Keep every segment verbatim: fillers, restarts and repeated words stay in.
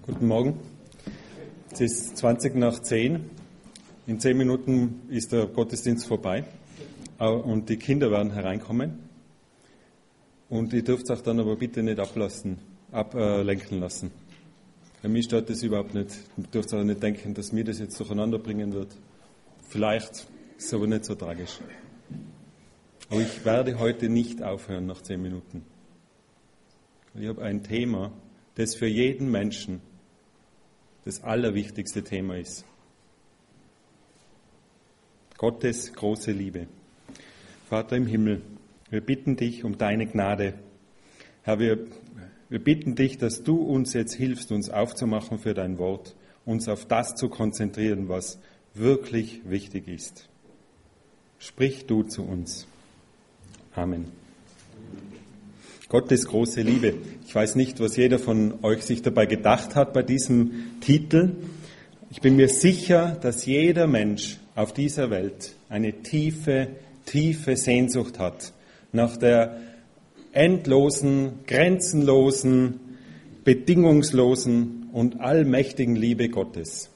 Guten Morgen. Es ist zwanzig nach zehn. In zehn Minuten ist der Gottesdienst vorbei und die Kinder werden hereinkommen. Und ihr dürft auch dann aber bitte nicht ablassen, ablenken lassen. Bei mir stört das überhaupt nicht. Ihr dürft auch nicht denken, dass mir das jetzt durcheinander bringen wird. Vielleicht ist es aber nicht so tragisch. Aber ich werde heute nicht aufhören nach zehn Minuten. Ich habe ein Thema, das für jeden Menschen das allerwichtigste Thema ist. Gottes große Liebe. Vater im Himmel, wir bitten dich um deine Gnade. Herr, wir, wir bitten dich, dass du uns jetzt hilfst, uns aufzumachen für dein Wort, uns auf das zu konzentrieren, was wirklich wichtig ist. Sprich du zu uns. Amen. Gottes große Liebe. Ich weiß nicht, was jeder von euch sich dabei gedacht hat bei diesem Titel. Ich bin mir sicher, dass jeder Mensch auf dieser Welt eine tiefe, tiefe Sehnsucht hat nach der endlosen, grenzenlosen, bedingungslosen und allmächtigen Liebe Gottes.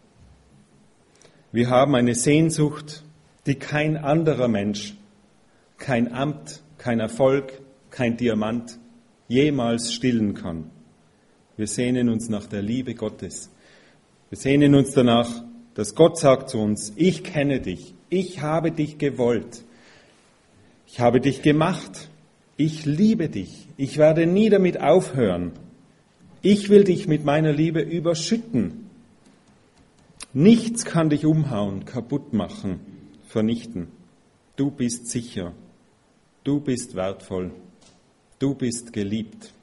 Wir haben eine Sehnsucht, die kein anderer Mensch, kein Amt, kein Erfolg, kein Diamant jemals stillen kann. Wir sehnen uns nach der Liebe Gottes. Wir sehnen uns danach, dass Gott sagt zu uns, ich kenne dich, ich habe dich gewollt, ich habe dich gemacht, ich liebe dich, ich werde nie damit aufhören, ich will dich mit meiner Liebe überschütten. Nichts kann dich umhauen, kaputt machen, vernichten. Du bist sicher, du bist wertvoll. Du bist geliebt.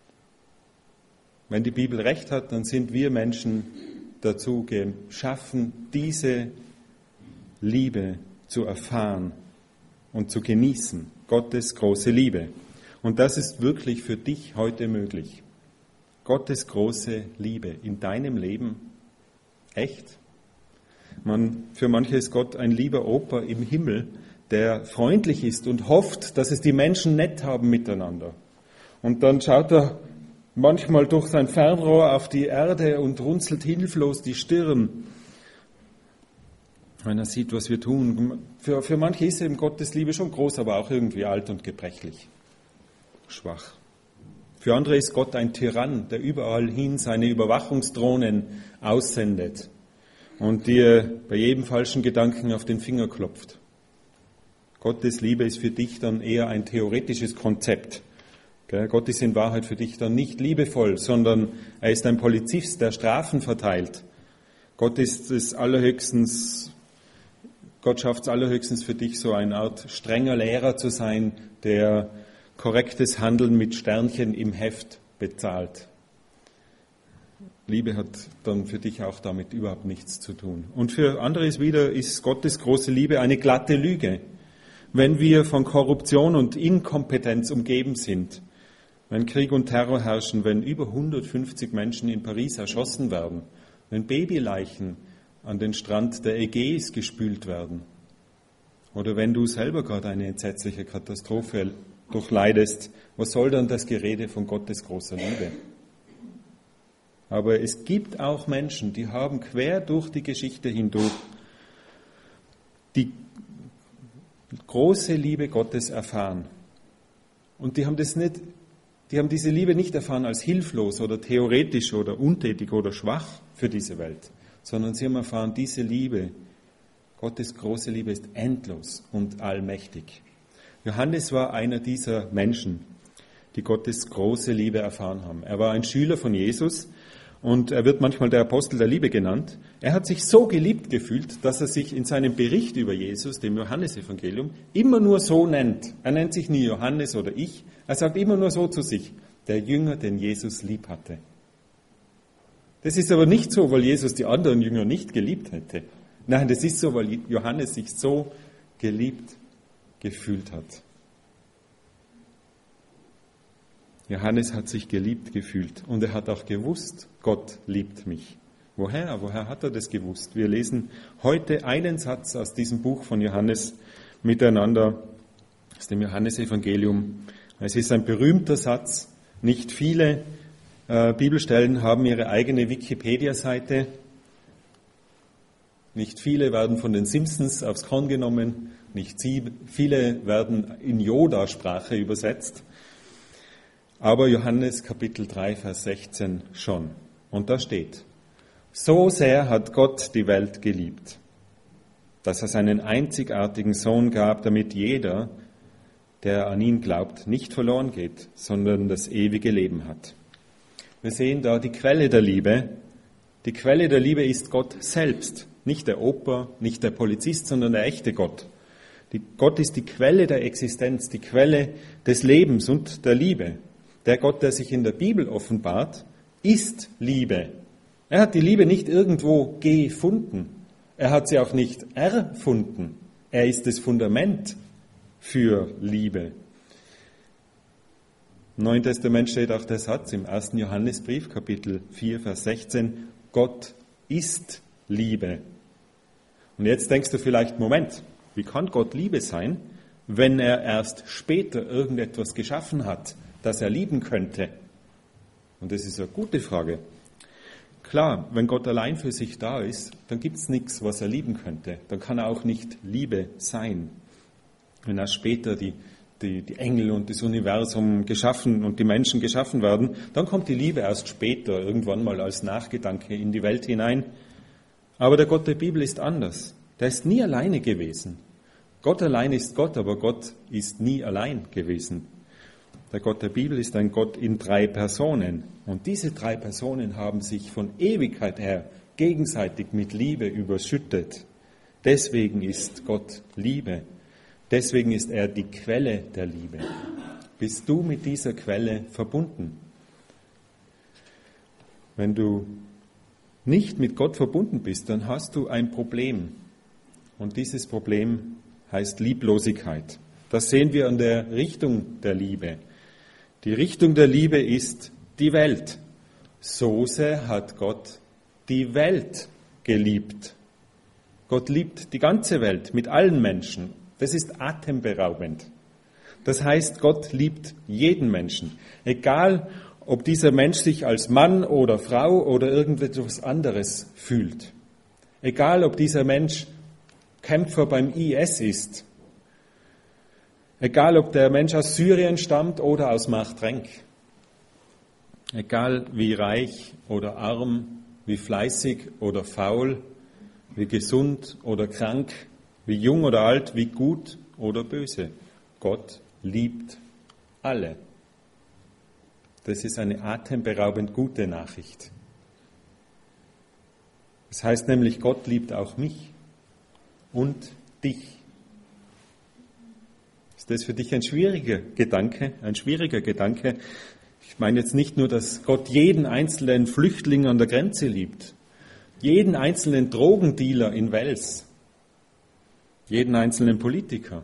Wenn die Bibel recht hat, dann sind wir Menschen dazu geschaffen, diese Liebe zu erfahren und zu genießen. Gottes große Liebe. Und das ist wirklich für dich heute möglich. Gottes große Liebe in deinem Leben. Echt? Man, für manche ist Gott ein lieber Opa im Himmel, der freundlich ist und hofft, dass es die Menschen nett haben miteinander. Und dann schaut er manchmal durch sein Fernrohr auf die Erde und runzelt hilflos die Stirn, wenn er sieht, was wir tun. Für, für manche ist eben Gottes Liebe schon groß, aber auch irgendwie alt und gebrechlich, schwach. Für andere ist Gott ein Tyrann, der überall hin seine Überwachungsdrohnen aussendet und dir bei jedem falschen Gedanken auf den Finger klopft. Gottes Liebe ist für dich dann eher ein theoretisches Konzept. Gott ist in Wahrheit für dich dann nicht liebevoll, sondern er ist ein Polizist, der Strafen verteilt. Gott ist es allerhöchstens, Gott schafft es allerhöchstens für dich, so eine Art strenger Lehrer zu sein, der korrektes Handeln mit Sternchen im Heft bezahlt. Liebe hat dann für dich auch damit überhaupt nichts zu tun. Und für andere ist wieder, ist Gottes große Liebe eine glatte Lüge. Wenn wir von Korruption und Inkompetenz umgeben sind, wenn Krieg und Terror herrschen, wenn über hundertfünfzig Menschen in Paris erschossen werden, wenn Babyleichen an den Strand der Ägäis gespült werden oder wenn du selber gerade eine entsetzliche Katastrophe durchleidest, was soll dann das Gerede von Gottes großer Liebe? Aber es gibt auch Menschen, die haben quer durch die Geschichte hindurch die große Liebe Gottes erfahren. Und die haben das nicht, die haben diese Liebe nicht erfahren als hilflos oder theoretisch oder untätig oder schwach für diese Welt, sondern sie haben erfahren, diese Liebe, Gottes große Liebe ist endlos und allmächtig. Johannes war einer dieser Menschen, die Gottes große Liebe erfahren haben. Er war ein Schüler von Jesus und er wird manchmal der Apostel der Liebe genannt. Er hat sich so geliebt gefühlt, dass er sich in seinem Bericht über Jesus, dem Johannesevangelium, immer nur so nennt. Er nennt sich nie Johannes oder ich. Er sagt immer nur so zu sich, der Jünger, den Jesus lieb hatte. Das ist aber nicht so, weil Jesus die anderen Jünger nicht geliebt hätte. Nein, das ist so, weil Johannes sich so geliebt gefühlt hat. Johannes hat sich geliebt gefühlt und er hat auch gewusst, Gott liebt mich. Woher? Woher hat er das gewusst? Wir lesen heute einen Satz aus diesem Buch von Johannes miteinander, aus dem Johannesevangelium. Es ist ein berühmter Satz, nicht viele äh, Bibelstellen haben ihre eigene Wikipedia-Seite. Nicht viele werden von den Simpsons aufs Korn genommen, nicht viele werden in Yoda-Sprache übersetzt. Aber Johannes Kapitel drei, Vers sechzehn schon. Und da steht: So sehr hat Gott die Welt geliebt, dass er seinen einzigartigen Sohn gab, damit jeder, der an ihn glaubt, nicht verloren geht, sondern das ewige Leben hat. Wir sehen da die Quelle der Liebe. Die Quelle der Liebe ist Gott selbst, nicht der Opa, nicht der Polizist, sondern der echte Gott. Die, Gott ist die Quelle der Existenz, die Quelle des Lebens und der Liebe. Der Gott, der sich in der Bibel offenbart, ist Liebe. Er hat die Liebe nicht irgendwo gefunden. Er hat sie auch nicht erfunden. Er ist das Fundament für Liebe. Im Neuen Testament steht auch der Satz im ersten Johannesbrief, Kapitel vier, Vers sechzehn, Gott ist Liebe. Und jetzt denkst du vielleicht, Moment, wie kann Gott Liebe sein, wenn er erst später irgendetwas geschaffen hat, das er lieben könnte? Und das ist eine gute Frage. Klar, wenn Gott allein für sich da ist, dann gibt es nichts, was er lieben könnte. Dann kann er auch nicht Liebe sein. Wenn erst später die, die, die Engel und das Universum geschaffen und die Menschen geschaffen werden, dann kommt die Liebe erst später, irgendwann mal als Nachgedanke in die Welt hinein. Aber der Gott der Bibel ist anders. Der ist nie alleine gewesen. Gott allein ist Gott, aber Gott ist nie allein gewesen. Der Gott der Bibel ist ein Gott in drei Personen. Und diese drei Personen haben sich von Ewigkeit her gegenseitig mit Liebe überschüttet. Deswegen ist Gott Liebe. Deswegen ist er die Quelle der Liebe. Bist du mit dieser Quelle verbunden? Wenn du nicht mit Gott verbunden bist, dann hast du ein Problem. Und dieses Problem heißt Lieblosigkeit. Das sehen wir an der Richtung der Liebe. Die Richtung der Liebe ist die Welt. So sehr hat Gott die Welt geliebt. Gott liebt die ganze Welt mit allen Menschen. Das ist atemberaubend. Das heißt, Gott liebt jeden Menschen. Egal, ob dieser Mensch sich als Mann oder Frau oder irgendetwas anderes fühlt. Egal, ob dieser Mensch Kämpfer beim I S ist. Egal, ob der Mensch aus Syrien stammt oder aus Machtrenk. Egal, wie reich oder arm, wie fleißig oder faul, wie gesund oder krank, wie jung oder alt, wie gut oder böse. Gott liebt alle. Das ist eine atemberaubend gute Nachricht. Das heißt nämlich, Gott liebt auch mich und dich. Ist das für dich ein schwieriger Gedanke, ein schwieriger Gedanke? Ich meine jetzt nicht nur, dass Gott jeden einzelnen Flüchtling an der Grenze liebt, jeden einzelnen Drogendealer in Wels, jeden einzelnen Politiker.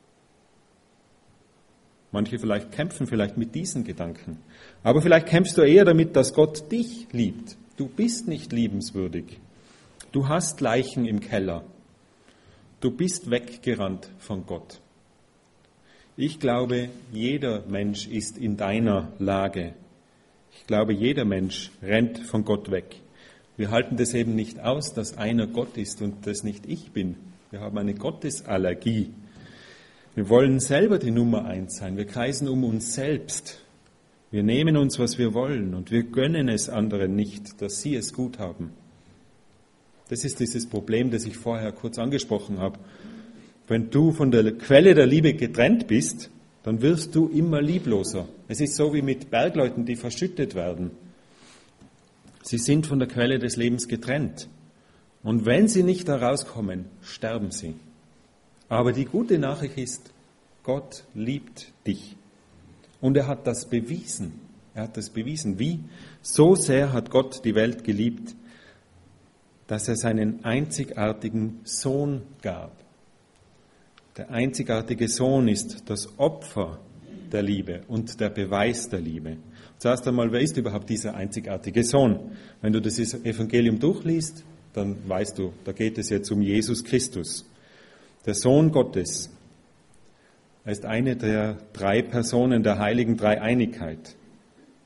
Manche vielleicht kämpfen vielleicht mit diesen Gedanken. Aber vielleicht kämpfst du eher damit, dass Gott dich liebt. Du bist nicht liebenswürdig. Du hast Leichen im Keller. Du bist weggerannt von Gott. Ich glaube, jeder Mensch ist in deiner Lage. Ich glaube, jeder Mensch rennt von Gott weg. Wir halten das eben nicht aus, dass einer Gott ist und das nicht ich bin. Wir haben eine Gottesallergie. Wir wollen selber die Nummer eins sein. Wir kreisen um uns selbst. Wir nehmen uns, was wir wollen und wir gönnen es anderen nicht, dass sie es gut haben. Das ist dieses Problem, das ich vorher kurz angesprochen habe. Wenn du von der Quelle der Liebe getrennt bist, dann wirst du immer liebloser. Es ist so wie mit Bergleuten, die verschüttet werden. Sie sind von der Quelle des Lebens getrennt. Und wenn sie nicht da rauskommen, sterben sie. Aber die gute Nachricht ist, Gott liebt dich. Und er hat das bewiesen. Er hat das bewiesen. Wie? So sehr hat Gott die Welt geliebt, dass er seinen einzigartigen Sohn gab. Der einzigartige Sohn ist das Opfer der Liebe und der Beweis der Liebe. Zuerst einmal, wer ist überhaupt dieser einzigartige Sohn? Wenn du das Evangelium durchliest, dann weißt du, da geht es jetzt um Jesus Christus. Der Sohn Gottes. Er ist eine der drei Personen der heiligen Dreieinigkeit.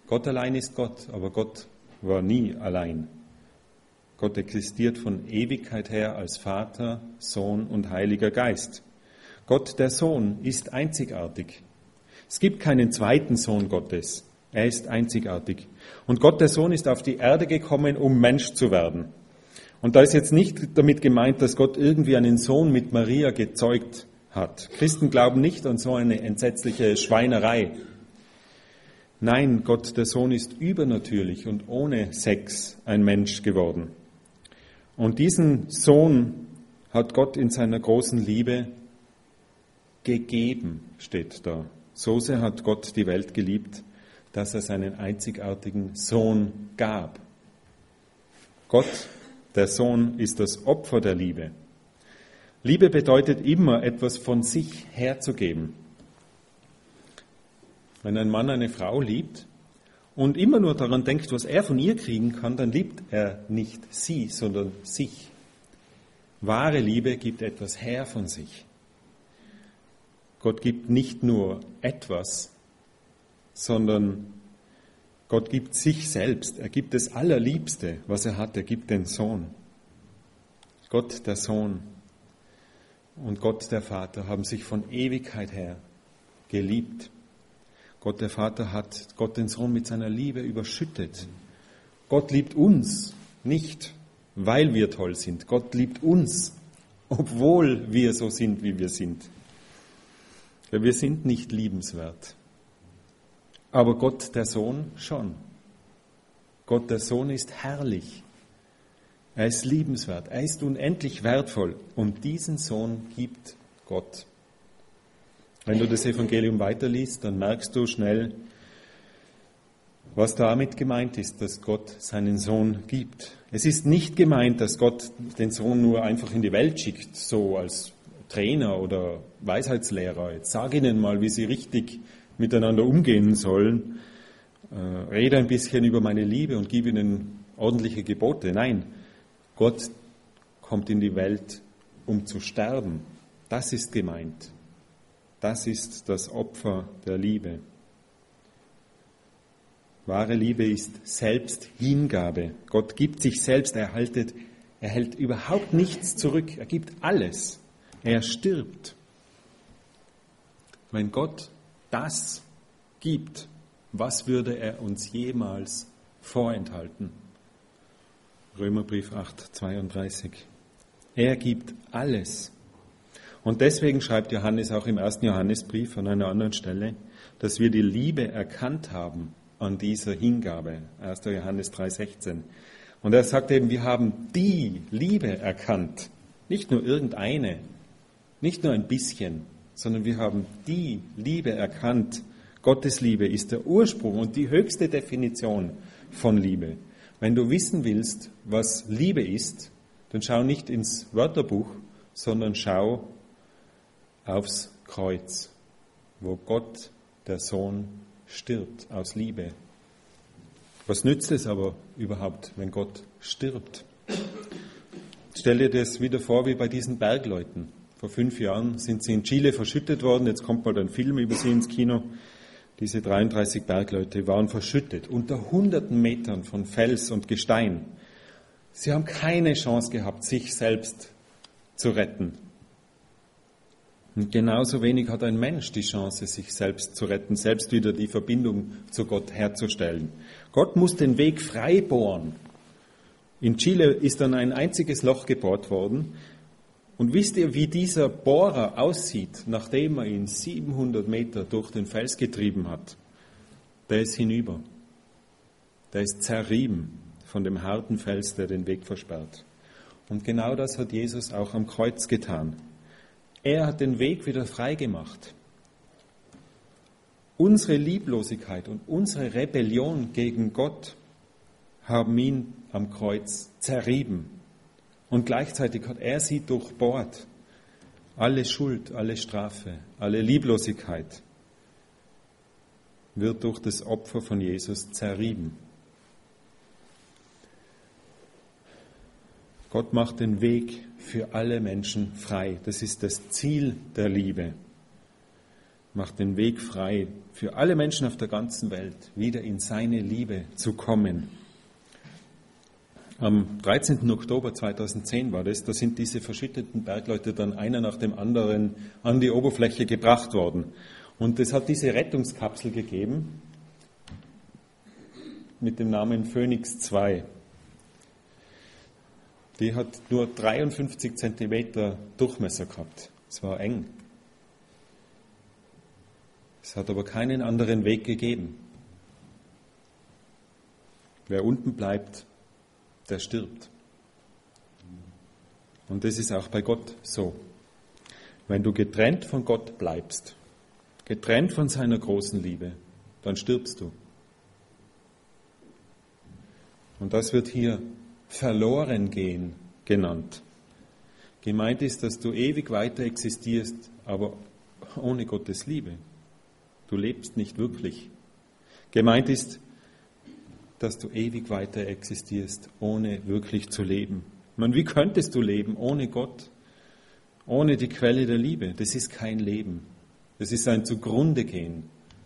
Gott allein ist Gott, aber Gott war nie allein. Gott existiert von Ewigkeit her als Vater, Sohn und Heiliger Geist. Gott, der Sohn, ist einzigartig. Es gibt keinen zweiten Sohn Gottes. Er ist einzigartig. Und Gott, der Sohn, ist auf die Erde gekommen, um Mensch zu werden. Und da ist jetzt nicht damit gemeint, dass Gott irgendwie einen Sohn mit Maria gezeugt hat. Christen glauben nicht an so eine entsetzliche Schweinerei. Nein, Gott, der Sohn, ist übernatürlich und ohne Sex ein Mensch geworden. Und diesen Sohn hat Gott in seiner großen Liebe gegeben, steht da. So sehr hat Gott die Welt geliebt, dass er seinen einzigartigen Sohn gab. Gott, der Sohn, ist das Opfer der Liebe. Liebe bedeutet immer, etwas von sich herzugeben. Wenn ein Mann eine Frau liebt und immer nur daran denkt, was er von ihr kriegen kann, dann liebt er nicht sie, sondern sich. Wahre Liebe gibt etwas her von sich. Gott gibt nicht nur etwas, sondern Gott gibt sich selbst. Er gibt das Allerliebste, was er hat. Er gibt den Sohn. Gott, der Sohn und Gott, der Vater, haben sich von Ewigkeit her geliebt. Gott, der Vater, hat Gott, den Sohn, mit seiner Liebe überschüttet. Gott liebt uns nicht, weil wir toll sind. Gott liebt uns, obwohl wir so sind, wie wir sind. Ja, wir sind nicht liebenswert. Aber Gott, der Sohn, schon. Gott, der Sohn, ist herrlich. Er ist liebenswert. Er ist unendlich wertvoll. Und diesen Sohn gibt Gott. Wenn du das Evangelium weiterliest, dann merkst du schnell, was damit gemeint ist, dass Gott seinen Sohn gibt. Es ist nicht gemeint, dass Gott den Sohn nur einfach in die Welt schickt, so als Trainer oder Weisheitslehrer. Jetzt sag ihnen mal, wie sie richtig miteinander umgehen sollen. Äh, rede ein bisschen über meine Liebe und gib ihnen ordentliche Gebote. Nein, Gott kommt in die Welt, um zu sterben. Das ist gemeint. Das ist das Opfer der Liebe. Wahre Liebe ist Selbsthingabe. Gott gibt sich selbst, er, haltet, er hält überhaupt nichts zurück. Er gibt alles. Er stirbt. Wenn Gott das gibt, was würde er uns jemals vorenthalten? Römerbrief acht, zweiunddreißig. Er gibt alles. Und deswegen schreibt Johannes auch im ersten Johannesbrief an einer anderen Stelle, dass wir die Liebe erkannt haben an dieser Hingabe. erster Johannes drei, sechzehn. Und er sagt eben, wir haben die Liebe erkannt. Nicht nur irgendeine, nicht nur ein bisschen, sondern wir haben die Liebe erkannt. Gottes Liebe ist der Ursprung und die höchste Definition von Liebe. Wenn du wissen willst, was Liebe ist, dann schau nicht ins Wörterbuch, sondern schau aufs Kreuz, wo Gott, der Sohn, stirbt aus Liebe. Was nützt es aber überhaupt, wenn Gott stirbt? Stell dir das wieder vor wie bei diesen Bergleuten. Vor fünf Jahren sind sie in Chile verschüttet worden. Jetzt kommt mal ein Film über sie ins Kino. Diese dreiunddreißig Bergleute waren verschüttet unter hunderten Metern von Fels und Gestein. Sie haben keine Chance gehabt, sich selbst zu retten. Und genauso wenig hat ein Mensch die Chance, sich selbst zu retten, selbst wieder die Verbindung zu Gott herzustellen. Gott muss den Weg frei bohren. In Chile ist dann ein einziges Loch gebohrt worden. Und wisst ihr, wie dieser Bohrer aussieht, nachdem er ihn siebenhundert Meter durch den Fels getrieben hat? Der ist hinüber. Der ist zerrieben von dem harten Fels, der den Weg versperrt. Und genau das hat Jesus auch am Kreuz getan. Er hat den Weg wieder frei gemacht. Unsere Lieblosigkeit und unsere Rebellion gegen Gott haben ihn am Kreuz zerrieben. Und gleichzeitig hat er sie durchbohrt. Alle Schuld, alle Strafe, alle Lieblosigkeit wird durch das Opfer von Jesus zerrieben. Gott macht den Weg für alle Menschen frei. Das ist das Ziel der Liebe. macht den Weg frei für alle Menschen auf der ganzen Welt, wieder in seine Liebe zu kommen. Am dreizehnten Oktober zweitausendzehn war das, da sind diese verschütteten Bergleute dann einer nach dem anderen an die Oberfläche gebracht worden. Und es hat diese Rettungskapsel gegeben mit dem Namen Phoenix zwei. Die hat nur dreiundfünfzig Zentimeter Durchmesser gehabt. Es war eng. Es hat aber keinen anderen Weg gegeben. Wer unten bleibt, der stirbt. Und das ist auch bei Gott so. Wenn du getrennt von Gott bleibst, getrennt von seiner großen Liebe, dann stirbst du. Und das wird hier verloren gehen genannt. Gemeint ist, dass du ewig weiter existierst, aber ohne Gottes Liebe. Du lebst nicht wirklich. Gemeint ist, dass du ewig weiter existierst, ohne wirklich zu leben. Ich meine, wie könntest du leben ohne Gott, ohne die Quelle der Liebe? Das ist kein Leben. Das ist ein Zugrundegehen,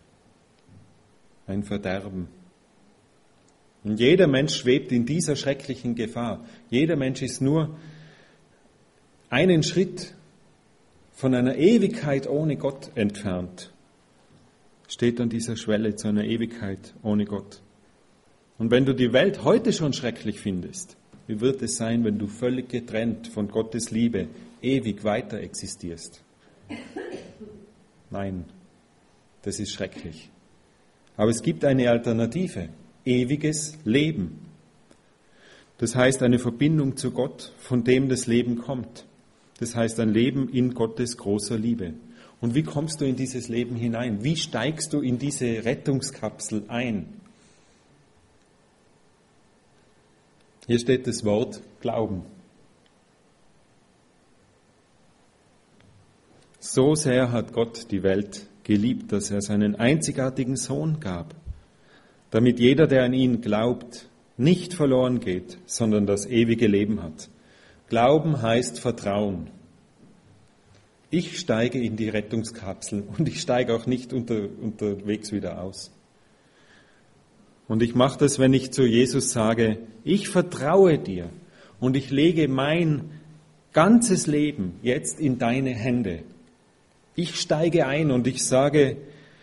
ein Verderben. Und jeder Mensch schwebt in dieser schrecklichen Gefahr. Jeder Mensch ist nur einen Schritt von einer Ewigkeit ohne Gott entfernt. Steht an dieser Schwelle zu einer Ewigkeit ohne Gott. Und wenn du die Welt heute schon schrecklich findest, wie wird es sein, wenn du völlig getrennt von Gottes Liebe ewig weiter existierst? Nein, das ist schrecklich. Aber es gibt eine Alternative, ewiges Leben. Das heißt eine Verbindung zu Gott, von dem das Leben kommt. Das heißt ein Leben in Gottes großer Liebe. Und wie kommst du in dieses Leben hinein? Wie steigst du in diese Rettungskapsel ein? Hier steht das Wort Glauben. So sehr hat Gott die Welt geliebt, dass er seinen einzigartigen Sohn gab, damit jeder, der an ihn glaubt, nicht verloren geht, sondern das ewige Leben hat. Glauben heißt Vertrauen. Ich steige in die Rettungskapsel und ich steige auch nicht unter, unterwegs wieder aus. Und ich mache das, wenn ich zu Jesus sage, ich vertraue dir und ich lege mein ganzes Leben jetzt in deine Hände. Ich steige ein und ich sage,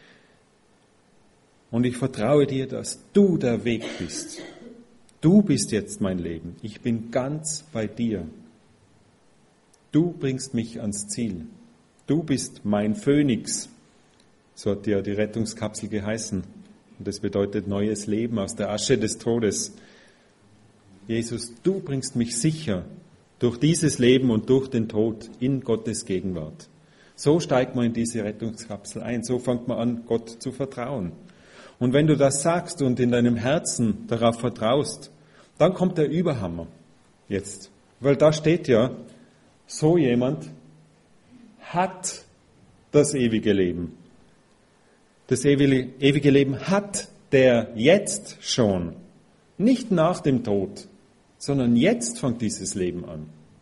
und ich vertraue dir, dass du der Weg bist. Du bist jetzt mein Leben. Ich bin ganz bei dir. Du bringst mich ans Ziel. Du bist mein Phönix. So hat ja die Rettungskapsel geheißen. Und das bedeutet neues Leben aus der Asche des Todes. Jesus, du bringst mich sicher durch dieses Leben und durch den Tod in Gottes Gegenwart. So steigt man in diese Rettungskapsel ein. So fängt man an, Gott zu vertrauen. Und wenn du das sagst und in deinem Herzen darauf vertraust, dann kommt der Überhammer jetzt. Weil da steht ja, so jemand hat das ewige Leben. Das ewige Leben hat der jetzt schon. Nicht nach dem Tod, sondern jetzt fängt dieses Leben an.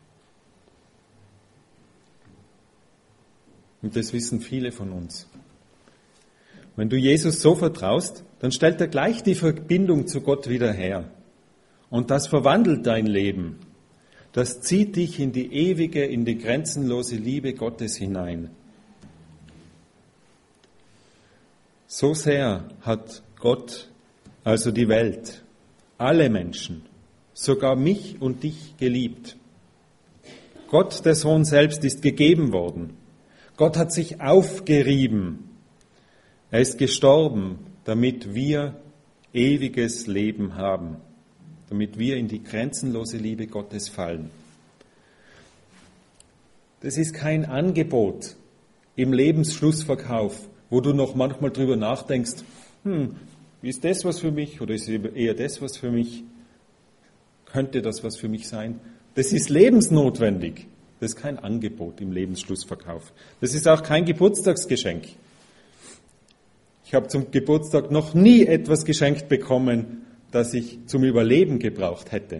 Und das wissen viele von uns. Wenn du Jesus so vertraust, dann stellt er gleich die Verbindung zu Gott wieder her. Und das verwandelt dein Leben. Das zieht dich in die ewige, in die grenzenlose Liebe Gottes hinein. So sehr hat Gott, also die Welt, alle Menschen, sogar mich und dich geliebt. Gott, der Sohn selbst, ist gegeben worden. Gott hat sich aufgerieben. Er ist gestorben, damit wir ewiges Leben haben, damit wir in die grenzenlose Liebe Gottes fallen. Das ist kein Angebot im Lebensschlussverkauf, wo du noch manchmal drüber nachdenkst, hm, ist das was für mich oder ist eher das was für mich? Könnte das was für mich sein? Das ist lebensnotwendig. Das ist kein Angebot im Lebensschlussverkauf. Das ist auch kein Geburtstagsgeschenk. Ich habe zum Geburtstag noch nie etwas geschenkt bekommen, das ich zum Überleben gebraucht hätte.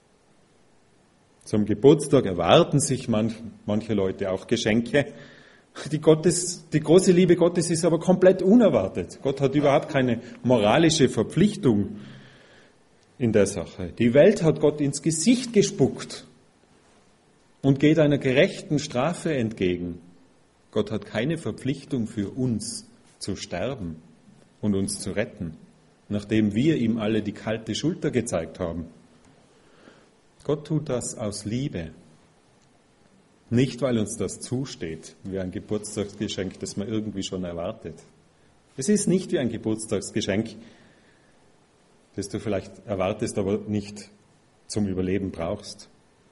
Zum Geburtstag erwarten sich manch, manche Leute auch Geschenke, Die, Gottes, die große Liebe Gottes ist aber komplett unerwartet. Gott hat überhaupt keine moralische Verpflichtung in der Sache. Die Welt hat Gott ins Gesicht gespuckt und geht einer gerechten Strafe entgegen. Gott hat keine Verpflichtung für uns zu sterben und uns zu retten, nachdem wir ihm alle die kalte Schulter gezeigt haben. Gott tut das aus Liebe. Nicht, weil uns das zusteht, wie ein Geburtstagsgeschenk, das man irgendwie schon erwartet. Es ist nicht wie ein Geburtstagsgeschenk, das du vielleicht erwartest, aber nicht zum Überleben brauchst.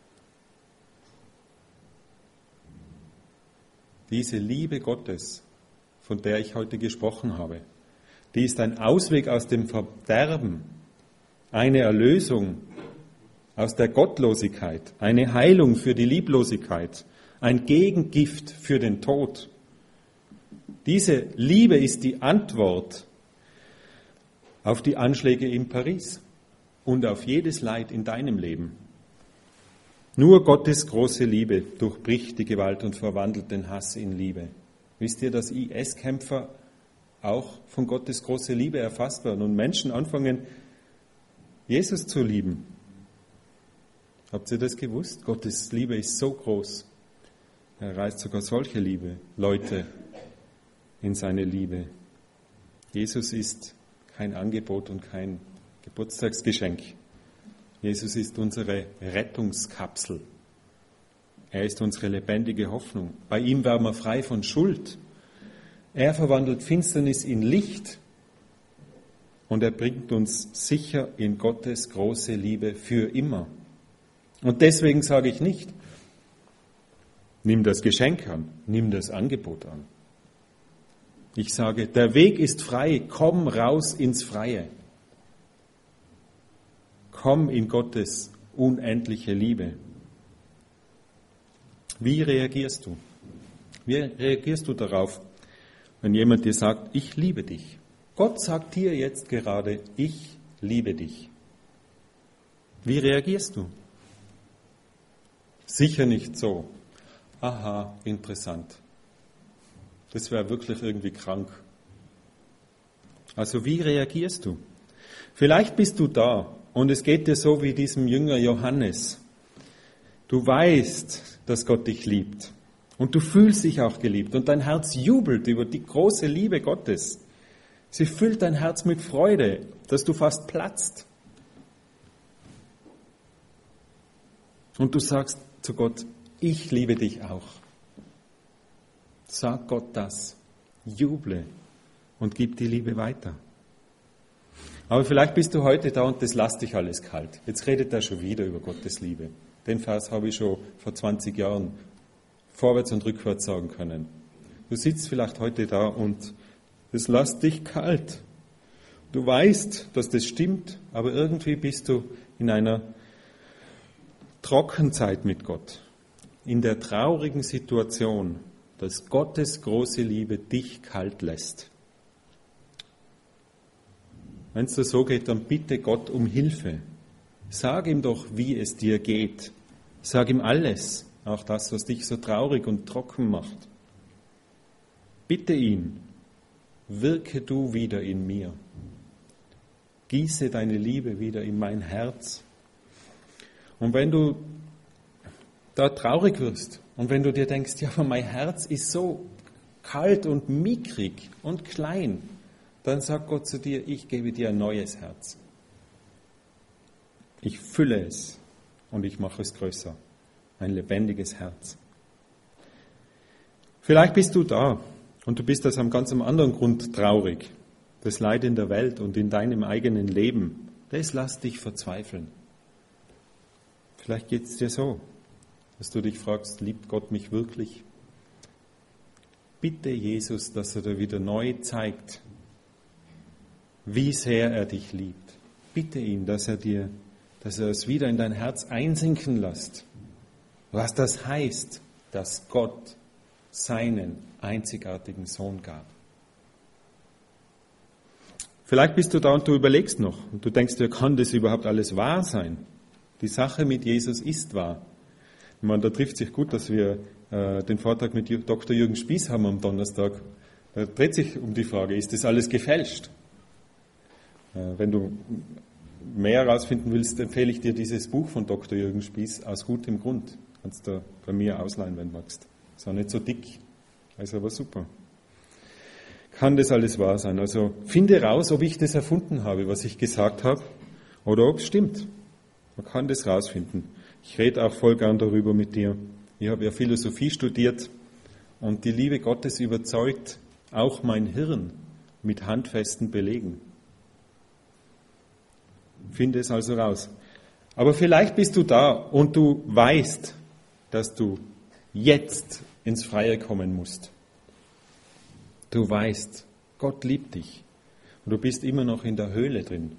Diese Liebe Gottes, von der ich heute gesprochen habe, die ist ein Ausweg aus dem Verderben, eine Erlösung aus der Gottlosigkeit, eine Heilung für die Lieblosigkeit, ein Gegengift für den Tod. Diese Liebe ist die Antwort auf die Anschläge in Paris und auf jedes Leid in deinem Leben. Nur Gottes große Liebe durchbricht die Gewalt und verwandelt den Hass in Liebe. Wisst ihr, dass I S-Kämpfer auch von Gottes große Liebe erfasst werden und Menschen anfangen, Jesus zu lieben? Habt ihr das gewusst? Gottes Liebe ist so groß. Er reißt sogar solche Liebe, Leute in seine Liebe. Jesus ist kein Angebot und kein Geburtstagsgeschenk. Jesus ist unsere Rettungskapsel. Er ist unsere lebendige Hoffnung. Bei ihm werden wir frei von Schuld. Er verwandelt Finsternis in Licht und er bringt uns sicher in Gottes große Liebe für immer. Und deswegen sage ich nicht, nimm das Geschenk an, nimm das Angebot an. Ich sage, der Weg ist frei, komm raus ins Freie. Komm in Gottes unendliche Liebe. Wie reagierst du? Wie reagierst du darauf, wenn jemand dir sagt, ich liebe dich? Gott sagt dir jetzt gerade, ich liebe dich. Wie reagierst du? Sicher nicht so. Aha, interessant. Das wäre wirklich irgendwie krank. Also wie reagierst du? Vielleicht bist du da und es geht dir so wie diesem Jünger Johannes. Du weißt, dass Gott dich liebt und du fühlst dich auch geliebt und dein Herz jubelt über die große Liebe Gottes. Sie füllt dein Herz mit Freude, dass du fast platzt. Und du sagst zu Gott, ich liebe dich auch. Sag Gott das, juble und gib die Liebe weiter. Aber vielleicht bist du heute da und das lässt dich alles kalt. Jetzt redet er schon wieder über Gottes Liebe. Den Vers habe ich schon vor zwanzig Jahren vorwärts und rückwärts sagen können. Du sitzt vielleicht heute da und es lässt dich kalt. Du weißt, dass das stimmt, aber irgendwie bist du in einer Trockenzeit mit Gott. In der traurigen Situation, dass Gottes große Liebe dich kalt lässt. Wenn es dir so geht, dann bitte Gott um Hilfe. Sag ihm doch, wie es dir geht. Sag ihm alles, auch das, was dich so traurig und trocken macht. Bitte ihn, wirke du wieder in mir. Gieße deine Liebe wieder in mein Herz. Und wenn du da traurig wirst und wenn du dir denkst, ja, aber mein Herz ist so kalt und mickrig und klein, dann sagt Gott zu dir, ich gebe dir ein neues Herz. Ich fülle es und ich mache es größer. Ein lebendiges Herz. Vielleicht bist du da und du bist aus einem ganz anderen Grund traurig. Das Leid in der Welt und in deinem eigenen Leben, das lässt dich verzweifeln. Vielleicht geht es dir so, dass du dich fragst, liebt Gott mich wirklich? Bitte Jesus, dass er dir wieder neu zeigt, wie sehr er dich liebt. Bitte ihn, dass er dir, dass er es wieder in dein Herz einsinken lässt. Was das heißt, dass Gott seinen einzigartigen Sohn gab. Vielleicht bist du da und du überlegst noch und du denkst dir, kann das überhaupt alles wahr sein? Die Sache mit Jesus ist wahr. Ich meine, da trifft sich gut, dass wir äh, den Vortrag mit Doktor Jürgen Spieß haben am Donnerstag. Da dreht sich um die Frage, ist das alles gefälscht? Äh, wenn du mehr herausfinden willst, empfehle ich dir dieses Buch von Doktor Jürgen Spieß aus gutem Grund. Kannst du bei mir ausleihen, wenn du magst. Ist auch nicht so dick, ist aber super. Kann das alles wahr sein? Also finde raus, ob ich das erfunden habe, was ich gesagt habe, oder ob es stimmt. Man kann das rausfinden. Ich rede auch voll gern darüber mit dir. Ich habe ja Philosophie studiert und die Liebe Gottes überzeugt auch mein Hirn mit handfesten Belegen. Finde es also raus. Aber vielleicht bist du da und du weißt, dass du jetzt ins Freie kommen musst. Du weißt, Gott liebt dich und du bist immer noch in der Höhle drin.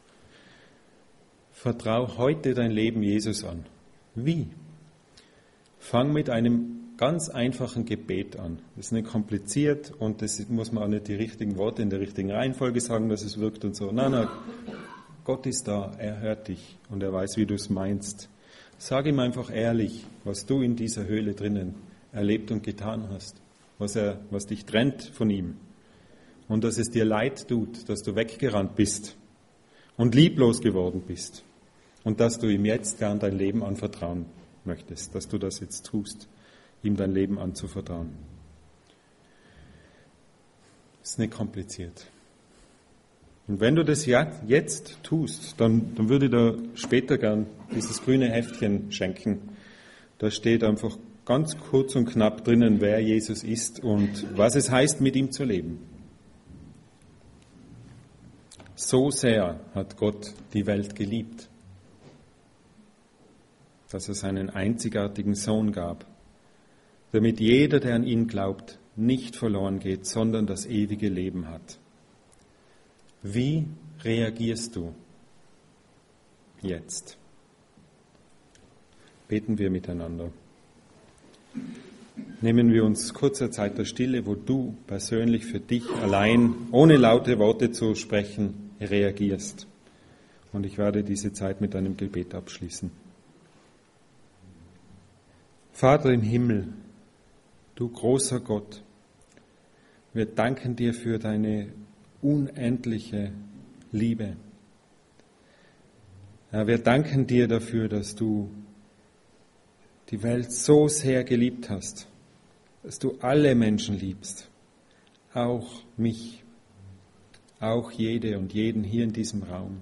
Vertrau heute dein Leben Jesus an. Wie? Fang mit einem ganz einfachen Gebet an. Das ist nicht kompliziert und das muss man auch nicht die richtigen Worte in der richtigen Reihenfolge sagen, dass es wirkt und so. Nein, nein, Gott ist da, er hört dich und er weiß, wie du es meinst. Sag ihm einfach ehrlich, was du in dieser Höhle drinnen erlebt und getan hast, was, er, was dich trennt von ihm und dass es dir leid tut, dass du weggerannt bist und lieblos geworden bist und dass du ihm jetzt gern dein Leben anvertrauen möchtest, dass du das jetzt tust, ihm dein Leben anzuvertrauen. Das ist nicht kompliziert. Und wenn du das jetzt tust, dann, dann würde ich da später gern dieses grüne Heftchen schenken. Da steht einfach ganz kurz und knapp drinnen, wer Jesus ist und was es heißt, mit ihm zu leben. So sehr hat Gott die Welt geliebt, dass er seinen einzigartigen Sohn gab, damit jeder, der an ihn glaubt, nicht verloren geht, sondern das ewige Leben hat. Wie reagierst du jetzt? Beten wir miteinander. Nehmen wir uns kurze Zeit der Stille, wo du persönlich für dich allein, ohne laute Worte zu sprechen, reagierst. Und ich werde diese Zeit mit einem Gebet abschließen. Vater im Himmel, du großer Gott, wir danken dir für deine unendliche Liebe. Ja, wir danken dir dafür, dass du die Welt so sehr geliebt hast, dass du alle Menschen liebst, auch mich, auch jede und jeden hier in diesem Raum,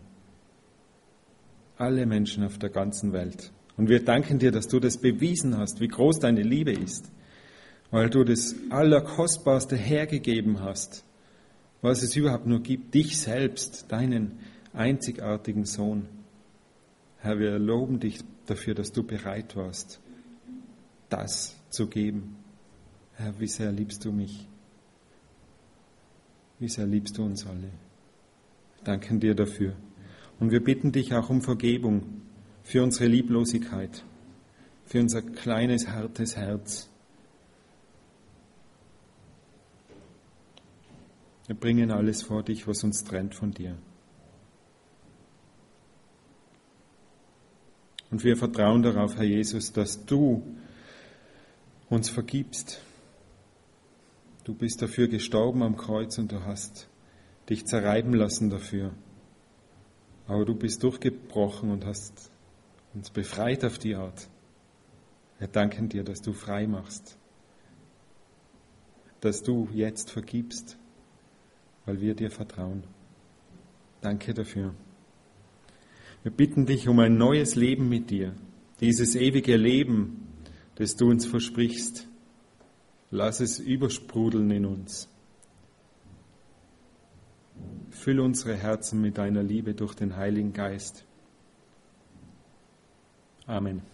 alle Menschen auf der ganzen Welt. Und wir danken dir, dass du das bewiesen hast, wie groß deine Liebe ist, weil du das Allerkostbarste hergegeben hast, was es überhaupt nur gibt, dich selbst, deinen einzigartigen Sohn. Herr, wir loben dich dafür, dass du bereit warst, das zu geben. Herr, wie sehr liebst du mich? Wie sehr liebst du uns alle? Wir danken dir dafür. Und wir bitten dich auch um Vergebung für unsere Lieblosigkeit, für unser kleines, hartes Herz. Wir bringen alles vor dich, was uns trennt von dir. Und wir vertrauen darauf, Herr Jesus, dass du uns vergibst. Du bist dafür gestorben am Kreuz und du hast dich zerreiben lassen dafür. Aber du bist durchgebrochen und hast uns befreit auf die Art. Wir danken dir, dass du frei machst, dass du jetzt vergibst, weil wir dir vertrauen. Danke dafür. Wir bitten dich um ein neues Leben mit dir, dieses ewige Leben, das du uns versprichst. Lass es übersprudeln in uns. Füll unsere Herzen mit deiner Liebe durch den Heiligen Geist. Amen.